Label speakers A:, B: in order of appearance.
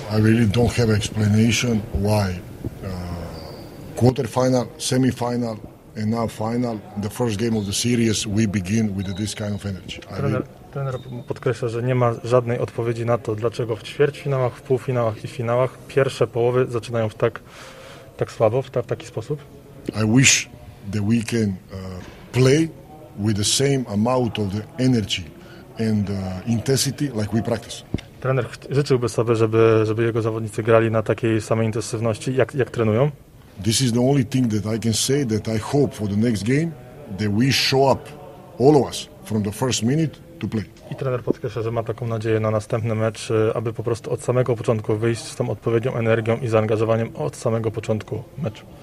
A: I really don't have explanation why quarterfinal, semi-final and now final, the first game of the series, we begin with this kind of energy.
B: Trener podkreśla, że nie ma żadnej odpowiedzi na to, dlaczego w ćwierćfinałach, w półfinałach i finałach pierwsze połowy zaczynają tak słabo, w taki sposób.
A: I wish that we can play with the same amount of the energy and intensity like we practice.
B: Trener życzyłby sobie, żeby jego zawodnicy grali na takiej samej intensywności, jak trenują.
A: This is the only thing that I can say, that I hope for the next game that we show up, all of us, from the first minute to play.
B: I trener podkreśla, że ma taką nadzieję na następny mecz, aby po prostu od samego początku wyjść z tą odpowiednią energią i zaangażowaniem od samego początku meczu.